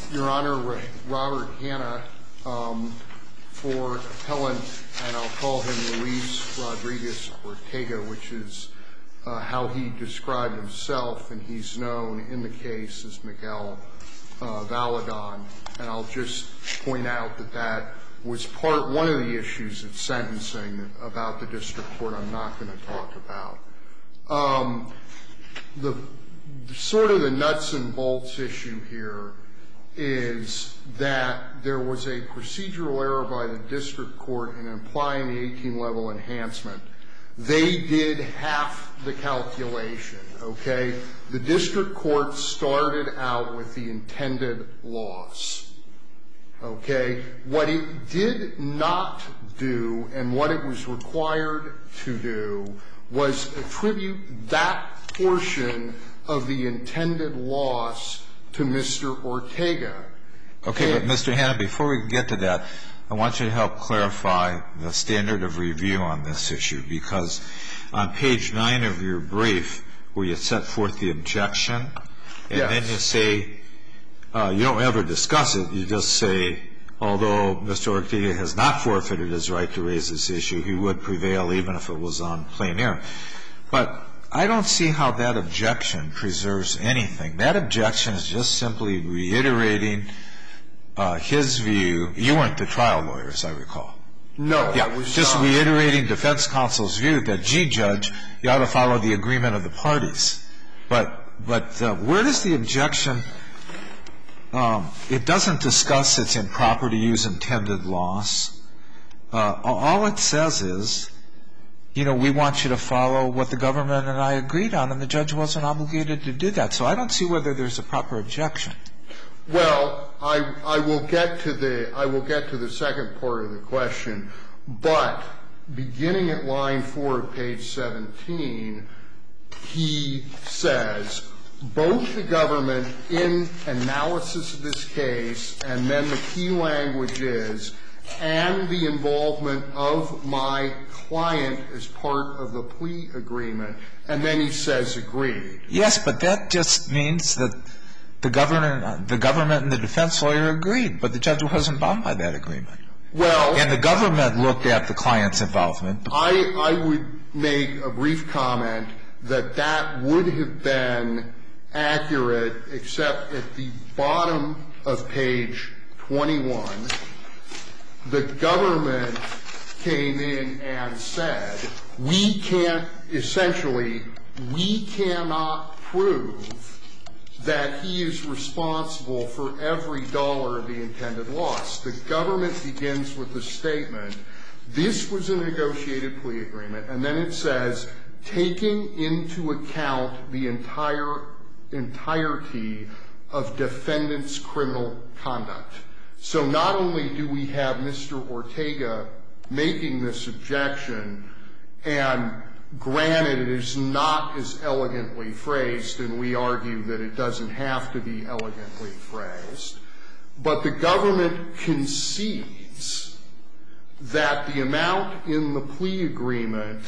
Your Honor, Robert Hanna for appellant, and I'll call him Luis Rodriguez Ortega, which is how he described himself, and he's known in the case as Miguel Valadon. And I'll just point out that that was one of the issues at sentencing about the district court I'm not going to talk about. The sort of the nuts and bolts issue here is that there was a procedural error by the district court in applying the 18-level enhancement. They did half the calculation, okay? The district court started out with the intended loss, okay? What it did not do and what it was required to do was attribute that portion of the intended loss to Mr. Ortega. Okay, but Mr. Hanna, before we get to that, I want you to help clarify the standard of review on this issue, because on page 9 of your brief, where you set forth the objection, and then you say, you don't ever discuss it, you just say, although Mr. Ortega has not forfeited his right to raise this issue, he would prevail even if it was on plain error. But I don't see how that objection preserves anything. That objection is just simply reiterating his view. You weren't the trial lawyer, as I recall. No, I was not. Just reiterating defense counsel's view that, gee, Judge, you ought to follow the agreement of the parties. But where does the objection, it doesn't discuss its improper to use intended loss. All it says is, you know, we want you to follow what the government and I agreed on, and the judge wasn't obligated to do that. So I don't see whether there's a proper objection. Well, I will get to the second part of the question, but beginning at line 4 of page 17, he says, both the government in analysis of this case, and then the key language is, and the involvement of my client as part of the plea agreement, and then he says agreed. Yes, but that just means that the government and the defense lawyer agreed, but the judge wasn't bound by that agreement. Well, and the government looked at the client's involvement. I would make a brief comment that that would have been accurate, except at the bottom of page 21, the government came in and said, we cannot prove that he is responsible for every dollar of the intended loss. The government begins with the statement, this was a negotiated plea agreement, and then it says, taking into account the entirety of defendant's criminal conduct. So not only do we have Mr. Ortega making this objection, and granted it is not as elegantly phrased, and we argue that it doesn't have to be elegantly phrased, but the government concedes that the amount in the plea agreement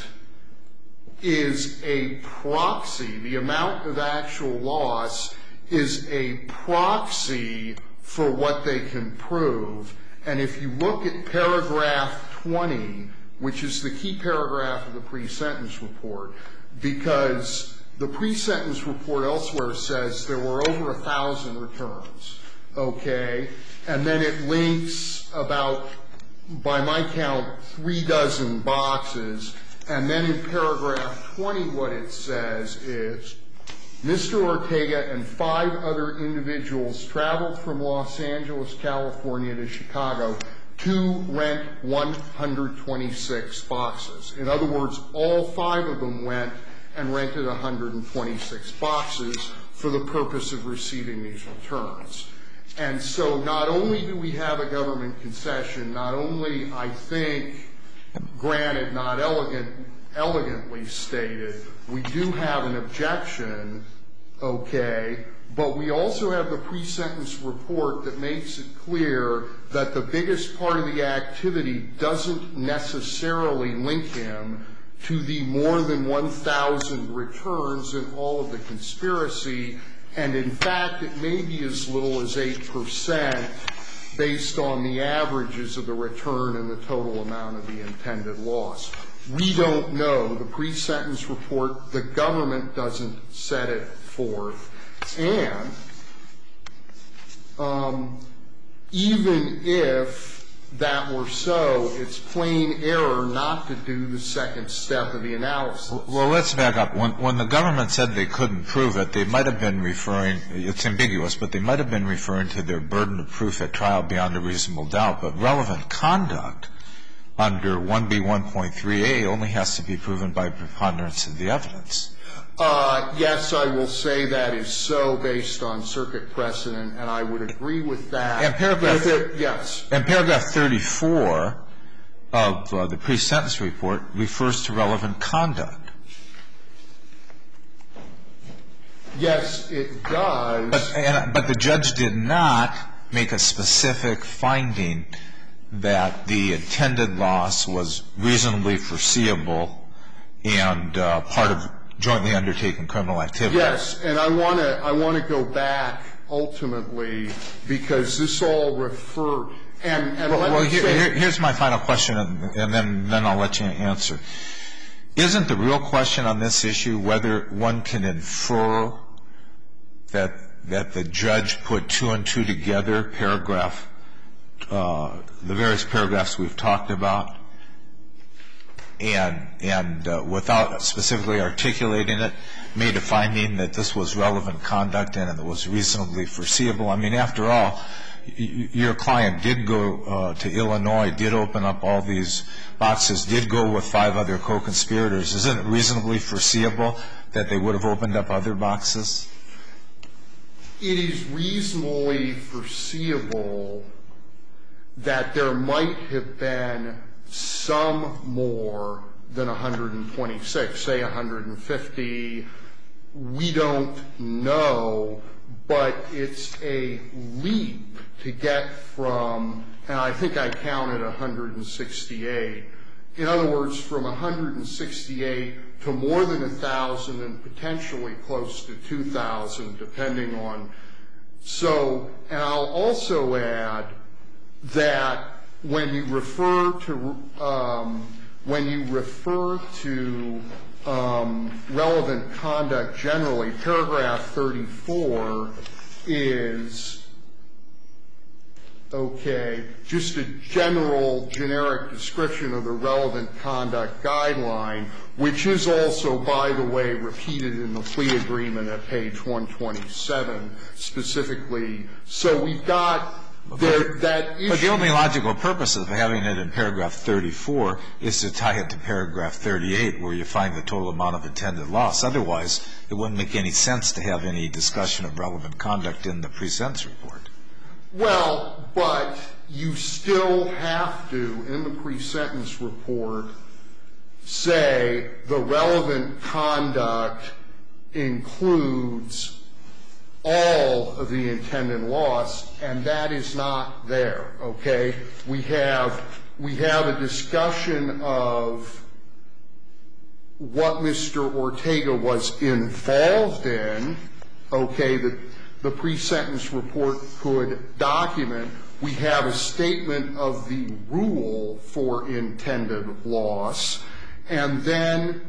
is a proxy, the amount of actual loss is a proxy for what they can prove. And if you look at paragraph 20, which is the key paragraph of the pre-sentence report, because the pre-sentence report elsewhere says there were over 1,000 returns, okay? And then it links about, by my count, 36 boxes. And then in paragraph 20, what it says is, Mr. Ortega and 5 other individuals traveled from Los Angeles, California to Chicago to rent 126 boxes. In other words, all 5 of them went and rented 126 boxes for the purpose of receiving these returns. And so not only do we have a government concession, not only, I think, granted, not elegantly stated, we do have an objection, okay, but we also have the pre-sentence report that makes it clear that the biggest part of the activity doesn't necessarily link him to the more than 1,000 returns in all of the conspiracy, And in fact, it may be as little as 8% based on the averages of the return and the total amount of the intended loss. We don't know. The pre-sentence report, the government doesn't set it forth. And even if that were so, it's plain error not to do the second step of the analysis. Well, let's back up. When the government said they couldn't prove it, they might have been referring, it's ambiguous, but they might have been referring to their burden of proof at trial beyond a reasonable doubt. But relevant conduct under 1B1.3a only has to be proven by preponderance of the evidence. Yes, I will say that is so based on circuit precedent, and I would agree with that. And paragraph, yes. And paragraph 34 of the pre-sentence report refers to relevant conduct. Yes, it does. But the judge did not make a specific finding that the intended loss was reasonably foreseeable and part of jointly undertaken criminal activity. Yes, and I want to go back ultimately because this all refer and well, here's my final question, and then I'll let you answer. Isn't the real question on this issue whether one can infer that the judge put two and two together, the various paragraphs we've talked about, and without specifically articulating it, made a finding that this was relevant conduct and it was reasonably foreseeable? I mean, after all, your client did go to Illinois, did open up all these boxes, did go with 5 other co-conspirators. Isn't it reasonably foreseeable that they would have opened up other boxes? It is reasonably foreseeable that there might have been some more than 126, say 150. We don't know, but it's a leap to get from, and I think I counted 168. In other words, from 168 to more than 1,000 and potentially close to 2,000, depending on. So, and I'll also add that when you refer to relevant conduct generally, paragraph 34 is just a generic description of the relevant conduct guideline, which is also, by the way, repeated in the plea agreement at page 127 specifically. So we've got that issue. But the only logical purpose of having it in paragraph 34 is to tie it to paragraph 38, where you find the total amount of intended loss. Otherwise, it wouldn't make any sense to have any discussion of relevant conduct in the pre-sentence report. Well, but you still have to, in the pre-sentence report, say the relevant conduct includes all of the intended loss, and that is not there, okay? We have a discussion of what Mr. Ortega was involved in, okay, that the pre-sentence report could document. We have a statement of the rule for intended loss, and then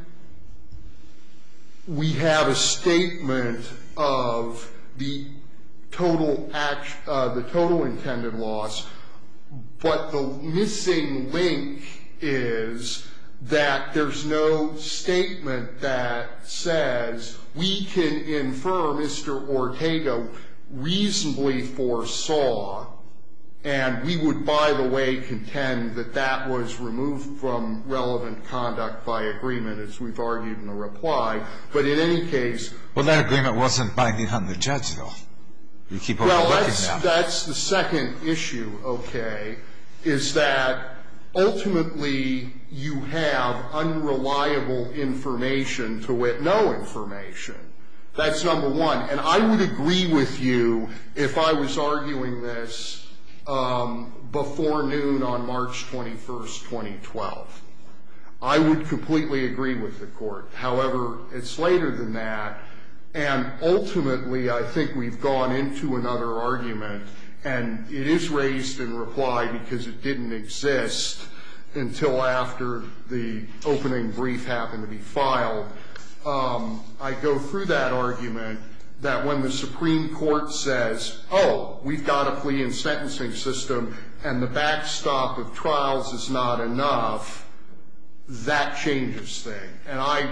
we have a statement of the total intended loss, but the missing link is that there's no statement that says we can infer Mr. Ortega reasonably foresaw, and we would, by the way, contend that that was removed from relevant conduct by agreement, as we've argued in the reply. But in any case... Well, that agreement wasn't binding on the judge, though. You keep overlooking that. Well, that's the second issue, okay, is that ultimately you have unreliable information, to wit, no information. That's number one. And I would agree with you if I was arguing this before noon on March 21st, 2012. I would completely agree with the Court. However, it's later than that. And ultimately, I think we've gone into another argument, and it is raised in reply because it didn't exist until after the opening brief happened to be filed. I go through that argument that when the Supreme Court says, oh, we've got a plea and sentencing system and the backstop of trials is not enough, that changes things. And I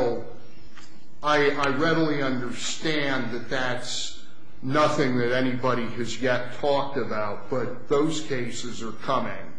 readily understand that that's nothing that anybody has yet talked about, but those cases are coming.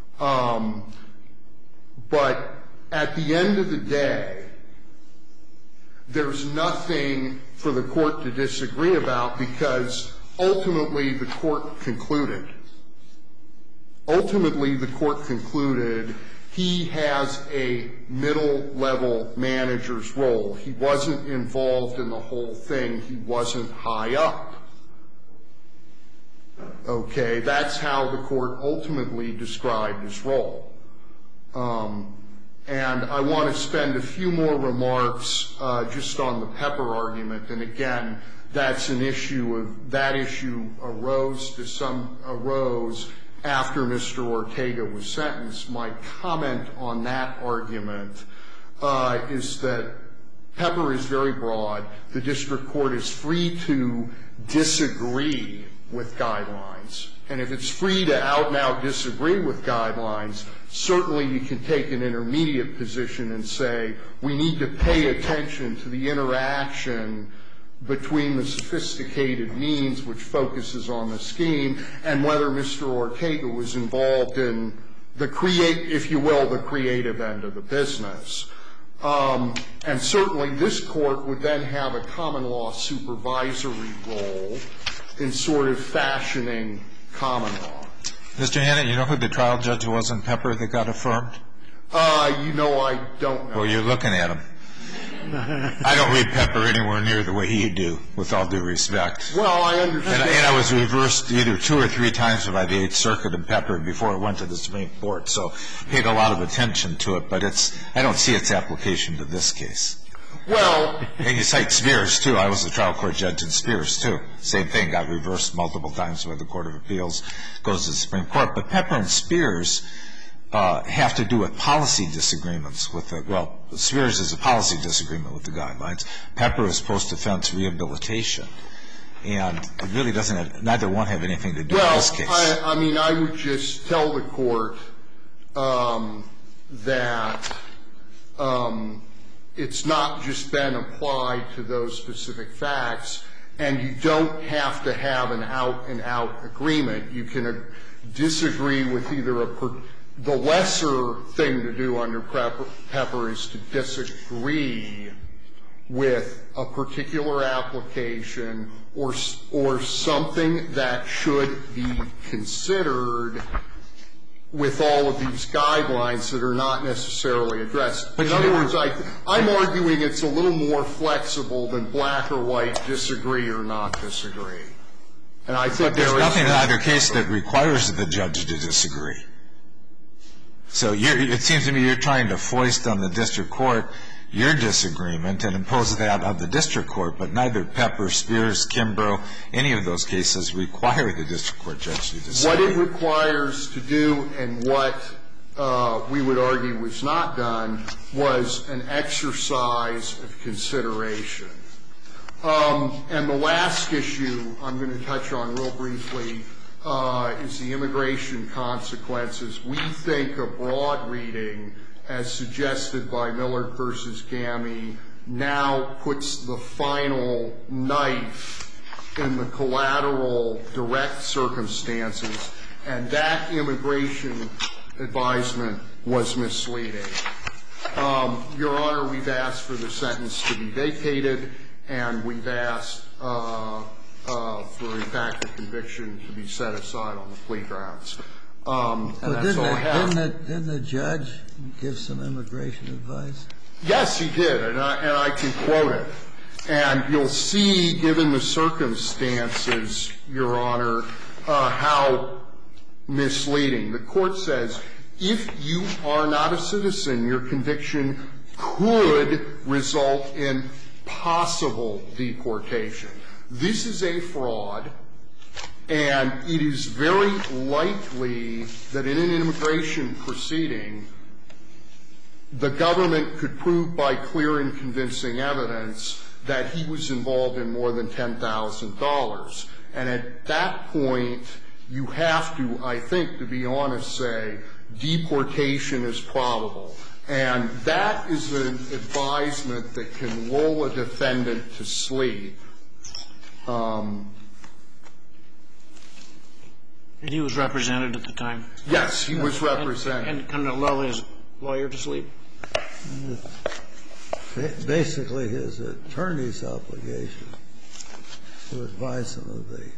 But at the end of the day, there's nothing for the court to disagree about because ultimately the court concluded. Ultimately, the court concluded he has a middle-level manager's role. He wasn't involved in the whole thing. He wasn't high up. Okay, that's how the court ultimately described his role. And I want to spend a few more remarks just on the Pepper argument. And again, that's an issue of that issue arose after Mr. Ortega was sentenced. My comment on that argument is that Pepper is very broad. The district court is free to disagree with guidelines. And if it's free to out-and-out disagree with guidelines, certainly you can take an intermediate position and say, we need to pay attention to the interaction between the sophisticated means, which focuses on the scheme, and whether Mr. Ortega was involved in the if you will, the creative end of the business. And certainly this court would then have a common law supervisory role in sort of fashioning common law. Mr. Hannon, you know who the trial judge was in Pepper that got affirmed? I don't know. Well, you're looking at him. I don't read Pepper anywhere near the way you do, with all due respect. Well, I understand. And I was reversed either 2 or 3 times by the Eighth Circuit in Pepper before it went to the Supreme Court, so paid a lot of attention to it. But I don't see its application to this case. Well. And you cite Spears, too. I was a trial court judge in Spears, too. Same thing, got reversed multiple times by the Court of Appeals, goes to the Supreme Court. But Pepper and Spears have to do with policy disagreements with the, well, Spears is a policy disagreement with the guidelines. Pepper is post-offense rehabilitation. And it really doesn't have, neither one have anything to do with this case. Well, I mean, I would just tell the court that it's not just been applied to those specific facts, and you don't have to have an out-and-out agreement. You can disagree with either the lesser thing to do under Pepper is to disagree with a particular application or something that should be considered with all of these guidelines that are not necessarily addressed. In other words, I'm arguing it's a little more flexible than black or white, disagree or not disagree. And I think there's nothing in either case that requires the judge to disagree. So it seems to me you're trying to foist on the district court your disagreement and impose that on the district court, but neither Pepper, Spears, Kimbrough, any of those cases require the district court judge to disagree. What it requires to do and what we would argue was not done was an exercise of consideration. And the last issue I'm going to touch on real briefly is the immigration consequences. We think a broad reading, as suggested by Millard v. Gammy, now puts the final knife in the collateral direct circumstances, and that immigration advisement was misleading. Your Honor, we've asked for the sentence to be vacated, and we've asked for, in fact, the conviction to be set aside on the plea grounds. And that's all I have. Didn't the judge give some immigration advice? Yes, he did, and I can quote it. And you'll see, given the circumstances, Your Honor, how misleading. The court says, if you are not a citizen, your conviction could result in possible deportation. This is a fraud, and it is very likely that in an immigration proceeding, the government could prove by clear and convincing evidence that he was involved in more than $10,000. And at that point, you have to, I think, to be honest, say deportation is probable. And that is an advisement that can lull a defendant to sleep. And he was represented at the time? Yes, he was represented. And kind of lull his lawyer to sleep? Basically, his attorney's obligation to advise him of the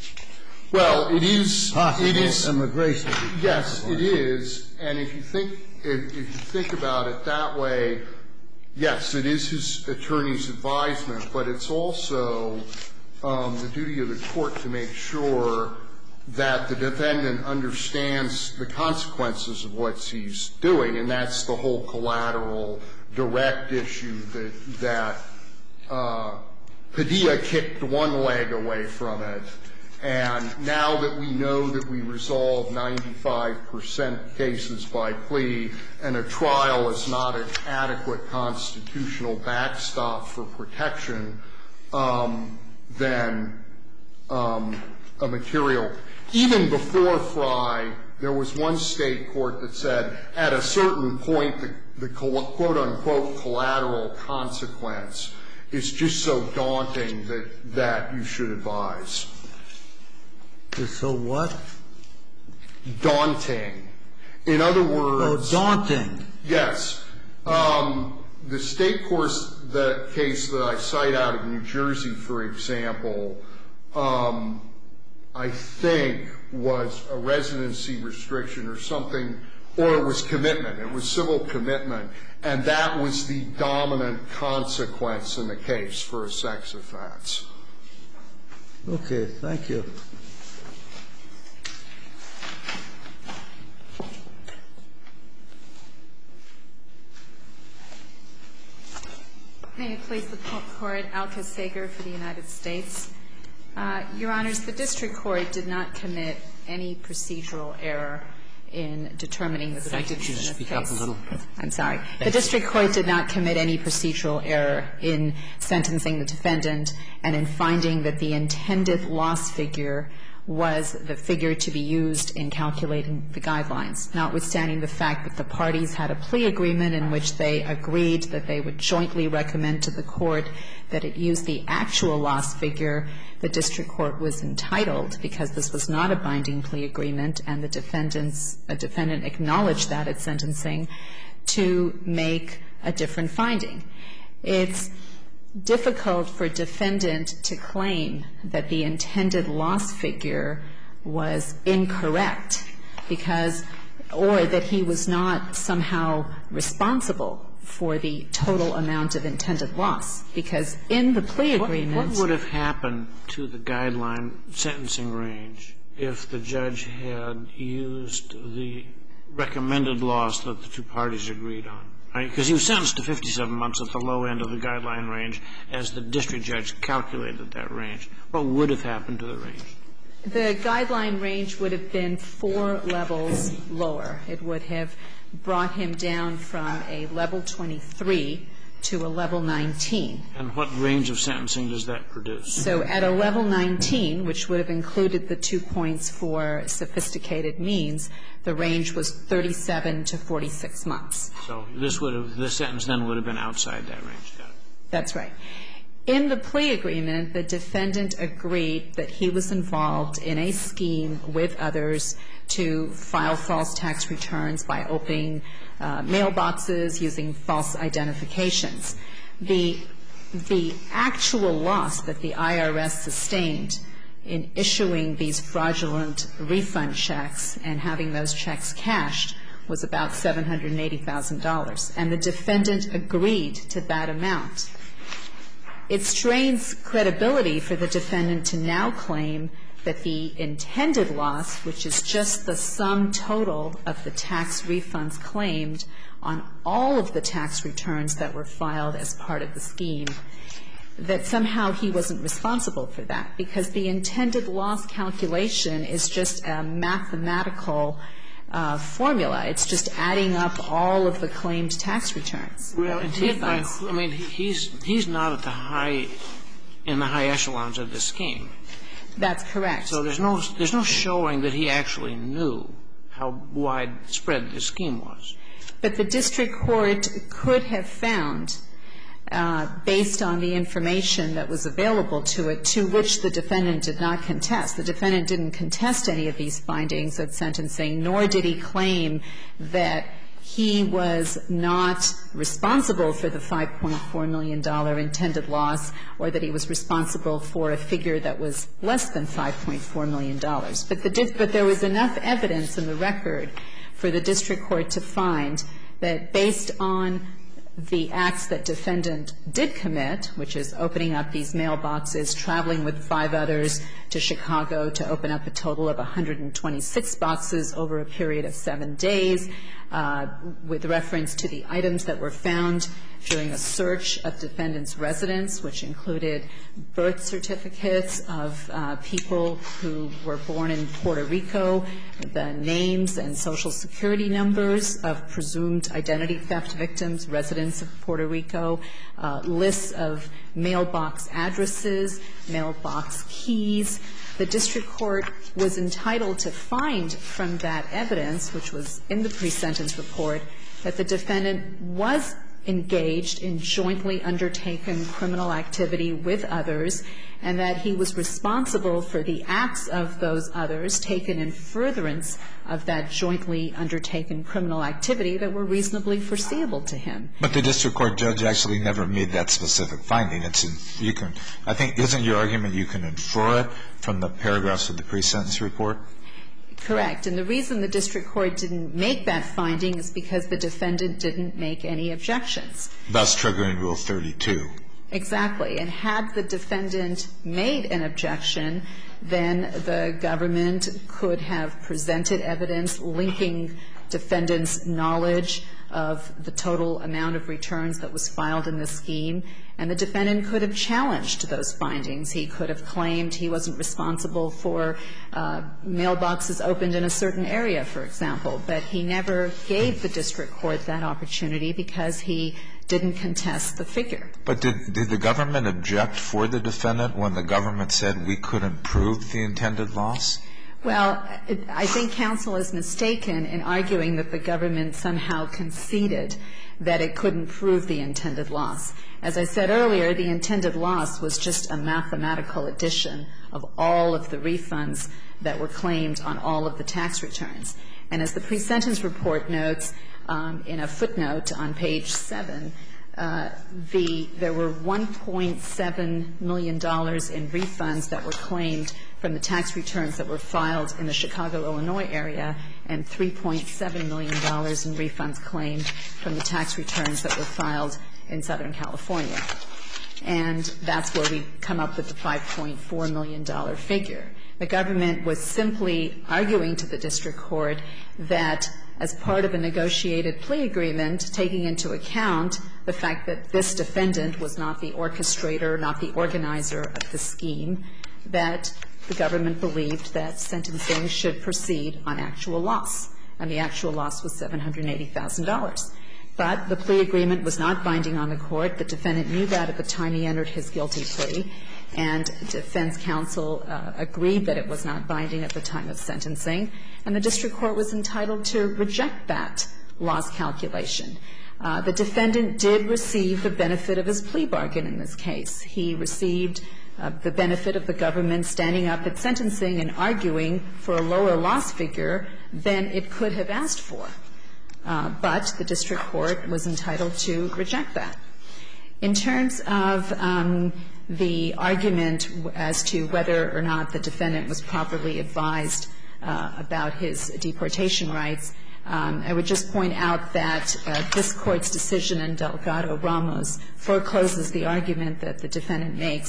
possible immigration. Yes, it is. And if you think about it that way, yes, it is his attorney's advisement, but it's also the duty of the court to make sure that the defendant understands the consequences of what he's doing, and that's the whole collateral direct issue that Padilla kicked one leg away from it. And now that we know that we resolve 95% cases by plea and a trial is not an adequate constitutional backstop for protection, then a material. Even before Frye, there was one state court that said at a certain point the quote-unquote collateral consequence is just so daunting that you should advise. So what? Daunting. In other words. Oh, daunting. Yes. The state course, the case that I cite out of New Jersey, for example, I think was a residency restriction or something, or it was commitment. It was civil commitment. And that was the dominant consequence in the case for a sex offense. Okay. Thank you. May it please the Court, Alka Sager for the United States. Your Honors, the district court did not commit any procedural error in determining the sentence in this case. Could you speak up a little? I'm sorry. The district court did not commit any procedural error in sentencing the defendant and in finding that the intended loss figure was the figure to be used in calculating the guidelines, notwithstanding the fact that the parties had a plea agreement in which they agreed that they would jointly recommend to the court that it use the actual loss figure. The district court was entitled, because this was not a binding plea agreement and the defendant acknowledged that at sentencing, to make a different finding. It's difficult for a defendant to claim that the intended loss figure was incorrect because, or that he was not somehow responsible for the total amount of intended loss, because in the plea agreement. What would have happened to the guideline sentencing range if the judge had used the recommended loss that the two parties agreed on? Because he was sentenced to 57 months at the low end of the guideline range as the district judge calculated that range. What would have happened to the range? The guideline range would have been 4 levels lower. It would have brought him down from a level 23 to a level 19. And what range of sentencing does that produce? So at a level 19, which would have included the 2 points for sophisticated means, the range was 37 to 46 months. So this sentence then would have been outside that range. Got it. That's right. In the plea agreement, the defendant agreed that he was involved in a scheme with others to file false tax returns by opening mailboxes using false identifications. The actual loss that the IRS sustained in issuing these fraudulent refund checks and having those checks cashed was about $780,000. And the defendant agreed to that amount. It strains credibility for the defendant to now claim that the intended loss, which is just the sum total of the tax refunds claimed on all of the tax returns that were filed as part of the scheme, that somehow he wasn't responsible for that, because the intended loss calculation is just a mathematical formula. It's just adding up all of the claimed tax returns. Well, I mean, he's not at in the high echelons of this scheme. That's correct. So there's no showing that he actually knew how widespread this scheme was. But the district court could have found, based on the information that was available to it, to which the defendant did not contest. The defendant didn't contest any of these findings at sentencing, nor did he claim that he was not responsible for the $5.4 million intended loss, or that he was responsible for a figure that was less than $5.4 million. But there was enough evidence in the record for the district court to find that based on the acts that defendant did commit, which is opening up these mailboxes, traveling with 5 others to Chicago to open up a total of 126 boxes over a period of 7 days, with reference to the items that were found during a search of defendant's residence, which included birth certificates of people who were born in Puerto Rico, the names and Social Security numbers of presumed identity theft victims, residents of Puerto Rico, lists of mailbox addresses, mailbox keys. The district court was entitled to find from that evidence, which was in the pre-sentence report, that the defendant was engaged in jointly undertaken criminal activity with others, and that he was responsible for the acts of those others taken in furtherance of that jointly undertaken criminal activity that were reasonably foreseeable to him. But the district court judge actually never made that specific finding. I think, isn't your argument you can infer it from the paragraphs of the pre-sentence report? Correct. And the reason the district court didn't make that finding is because the defendant didn't make any objections. Thus triggering Rule 32. Exactly. And had the defendant made an objection, then the government could have presented evidence linking defendant's knowledge of the total amount of returns that was filed in the scheme, and the defendant could have challenged those findings. He could have claimed he wasn't responsible for mailboxes opened in a certain area, for example, but he never gave the district court that opportunity because he didn't contest the figure. But did the government object for the defendant when the government said we couldn't prove the intended loss? Well, I think counsel is mistaken in arguing that the government somehow conceded that it couldn't prove the intended loss. As I said earlier, the intended loss was just a mathematical addition of all of the refunds that were claimed on all of the tax returns. And as the pre-sentence report notes in a footnote on page 7, there were $1.7 million in refunds that were claimed from the tax returns that were filed in the Chicago, Illinois area, and $3.7 million in refunds claimed from the tax returns that were filed in Southern California. And that's where we come up with the $5.4 million figure. The government was simply arguing to the district court that as part of a negotiated plea agreement, taking into account the fact that this defendant was not the orchestrator, not the organizer of the scheme, that the government believed that sentencing should proceed on actual loss, and the actual loss was $780,000. But the plea agreement was not binding on the court. The defendant knew that at the time he entered his guilty plea, and defense counsel agreed that it was not binding at the time of sentencing, and the district court was entitled to reject that loss calculation. The defendant did receive the benefit of his plea bargain in this case. He received the benefit of the government standing up at sentencing and arguing for a lower loss figure than it could have asked for. But the district court was entitled to reject that. In terms of the argument as to whether or not the defendant was properly advised about his deportation rights, I would just point out that this Court's decision in Delgado-Ramos forecloses the argument that the defendant makes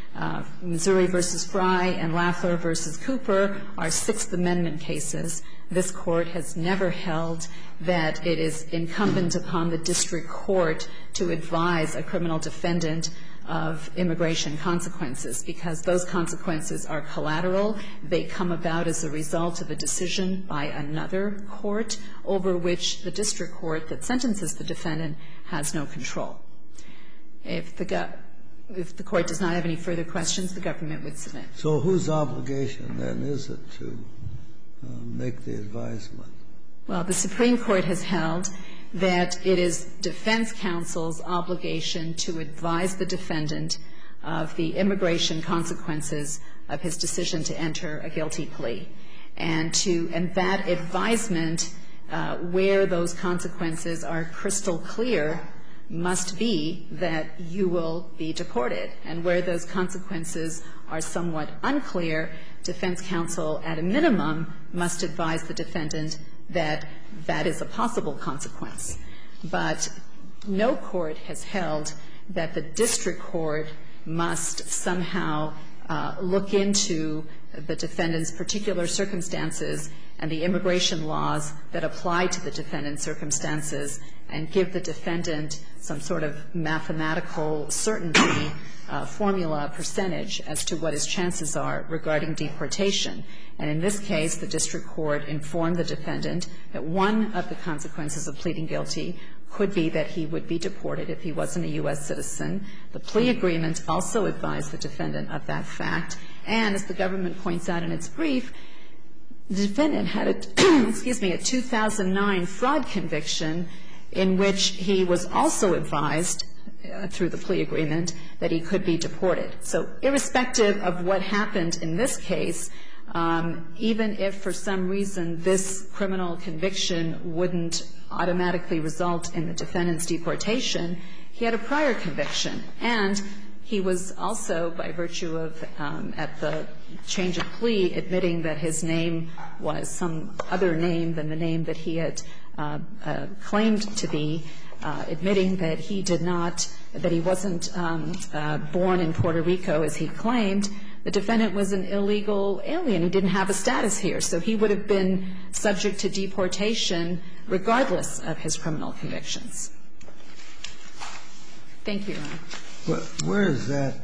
Missouri v. Fry and Lafler v. Cooper are Sixth Amendment cases. This Court has never held that it is incumbent upon the district court to advise a criminal defendant of immigration consequences, because those consequences are collateral. They come about as a result of a decision by another court over which the district court that sentences the defendant has no control. If the Court does not have any further questions, the government would submit. So whose obligation, then, is it to make the advisement? Well, the Supreme Court has held that it is defense counsel's obligation to advise the defendant of the immigration consequences of his decision to enter a guilty plea. And that advisement, where those consequences are crystal clear, must be that you will be deported. And where those consequences are somewhat unclear, defense counsel, at a minimum, must advise the defendant that that is a possible consequence. But no court has held that the district court must somehow look into the defendant's particular circumstances and the immigration laws that apply to the defendant's circumstances and give the defendant some sort of mathematical certainty, formula, percentage as to what his chances are regarding deportation. And in this case, the district court informed the defendant that one of the consequences of pleading guilty could be that he would be deported if he wasn't a U.S. citizen. The plea agreement also advised the defendant of that fact. And as the government points out in its brief, the defendant had a 2009 fraud conviction in which he was also advised through the plea agreement that he could be deported. So irrespective of what happened in this case, even if for some reason this criminal conviction wouldn't automatically result in the defendant's deportation, he had a prior conviction. And he was also, by virtue of, at the change of plea, admitting that his name was some other name than the name that he had claimed to be, admitting that he did not, that he wasn't born in Puerto Rico as he claimed. The defendant was an illegal alien. He didn't have a status here. So he would have been subject to deportation regardless of his criminal convictions. Thank you, Your Honor. Where is that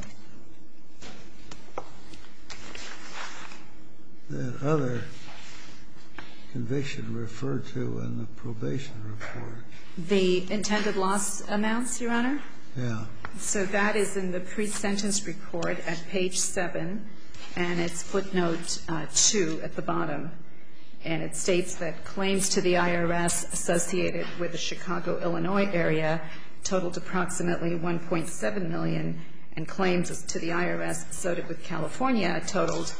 other conviction referred to in the probation report? The intended loss amounts, Your Honor? Yeah. So that is in the pre-sentence report at page 7, and it's footnote 2 at the bottom. And it states that claims to the IRS associated with the Chicago, Illinois area totaled approximately $1.7 million, and claims to the IRS associated with California totaled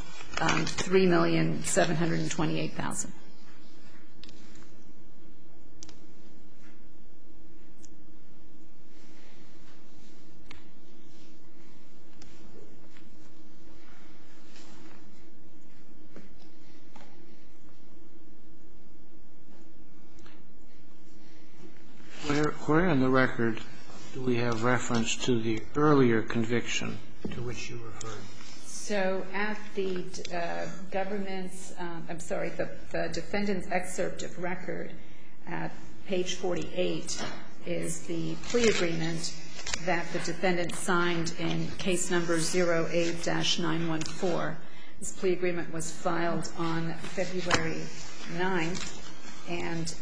$3,728,000. Where in the record do we have reference to the earlier conviction to which you referred? So at the government's, the defendant's excerpt of record at page 48 is the plea agreement that the defendant signed in case number 08-914. This plea agreement was filed on February 9th, and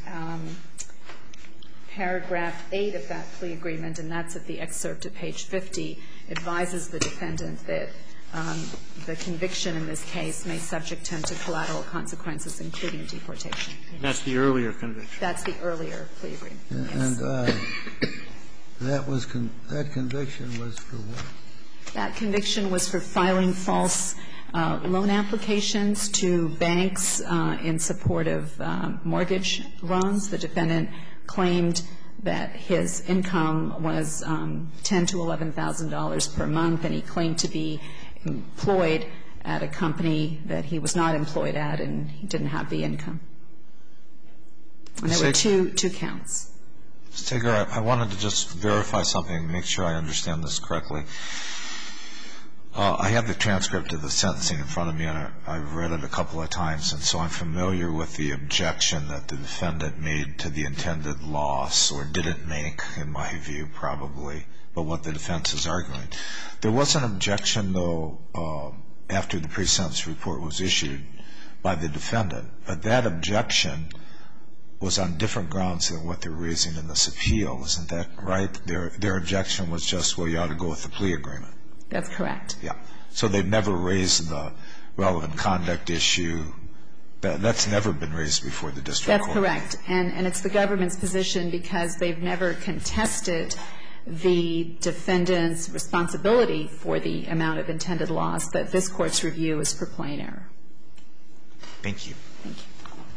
paragraph 8 of that plea agreement, and that's at the excerpt at page 50, advises the defendant that the conviction in this case may subject him to collateral consequences, including deportation. That's the earlier conviction. That's the earlier plea agreement. And that conviction was for what? That conviction was for filing false loan applications to banks in support of mortgage loans. The defendant claimed that his income was $10,000 to $11,000 per month, and he claimed to be employed at a company that he was not employed at, and he didn't have the income. And there were two counts. Ms. Tager, I wanted to just verify something and make sure I understand this correctly. I have the transcript of the sentencing in front of me, and I've read it a couple of times, and so I'm familiar with the objection that the defendant made to the intended loss, or didn't make, in my view, probably, but what the defense is arguing. There was an objection, though, after the pre-sentence report was issued by the defendant, but that objection was on different grounds than what they're raising in this appeal. Isn't that right? Their objection was just, well, you ought to go with the plea agreement. That's correct. Yeah. So they've never raised the relevant conduct issue. That's never been raised before the district court. That's correct. And it's the government's position, because they've never contested the defendant's responsibility for the amount of intended loss, that this Court's review is for plain error. Thank you. Thank you.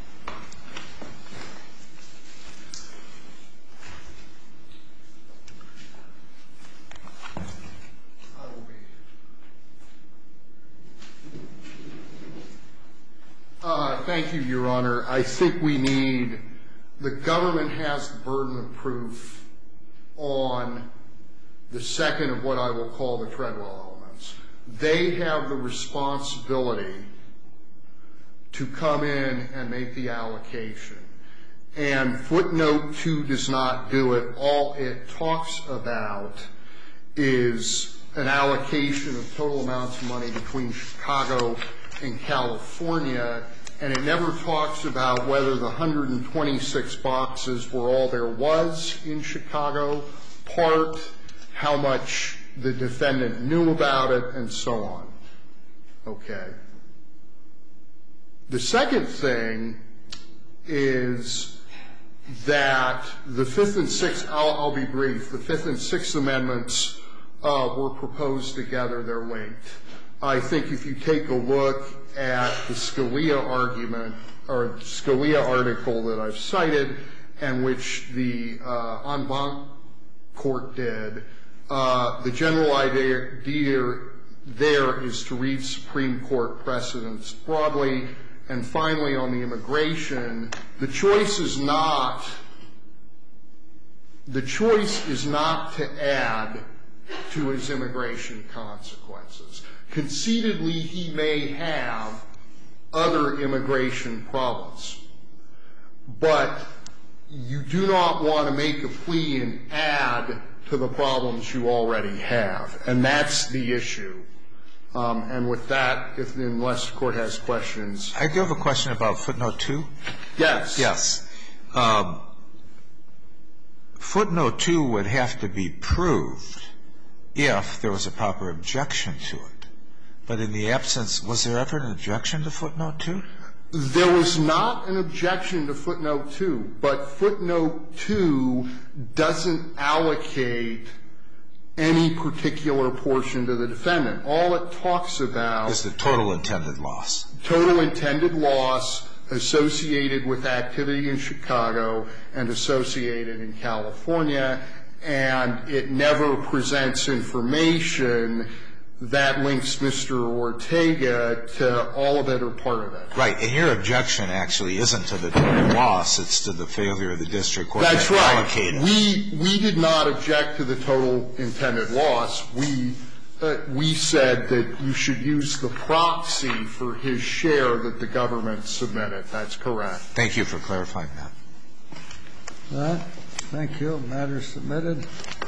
Thank you, Your Honor. I think the government has the burden of proof on the second of what I will call the Treadwell elements. They have the responsibility to come in and make the allocation. And footnote 2 does not do it. All it talks about is an allocation of total amounts of money between Chicago and California, and it never talks about whether the 126 boxes were all there was in Chicago, part, how much the defendant knew about it, and so on. Okay. The second thing is that the Fifth and Sixth, I'll be brief, the Fifth and Sixth Amendments were proposed together. They're linked. I think if you take a look at the Scalia argument, or Scalia article that I've cited, and which the en banc court did, the general idea there is to read Supreme Court precedents broadly. And finally, on the immigration, the choice is not to add to his immigration consequences. Conceitedly, he may have other immigration problems, but you do not want to make a plea and add to the problems you already have, and that's the issue. And with that, unless the Court has questions. I do have a question about footnote 2. Yes. Yes. Footnote 2 would have to be proved if there was a proper objection to it. But in the absence, was there ever an objection to footnote 2? There was not an objection to footnote 2, but footnote 2 doesn't allocate any particular portion to the defendant. All it talks about is the total intended loss. Total intended loss associated with activity in Chicago and associated in California, and it never presents information that links Mr. Ortega to all of it or part of it. Right. And your objection actually isn't to the total loss. It's to the failure of the district court That's to right. allocate it. We did not object to the total intended loss. We said that you should use the proxy for his share that the government submitted. That's correct. Thank you for clarifying that. All right. Thank you. Matter submitted.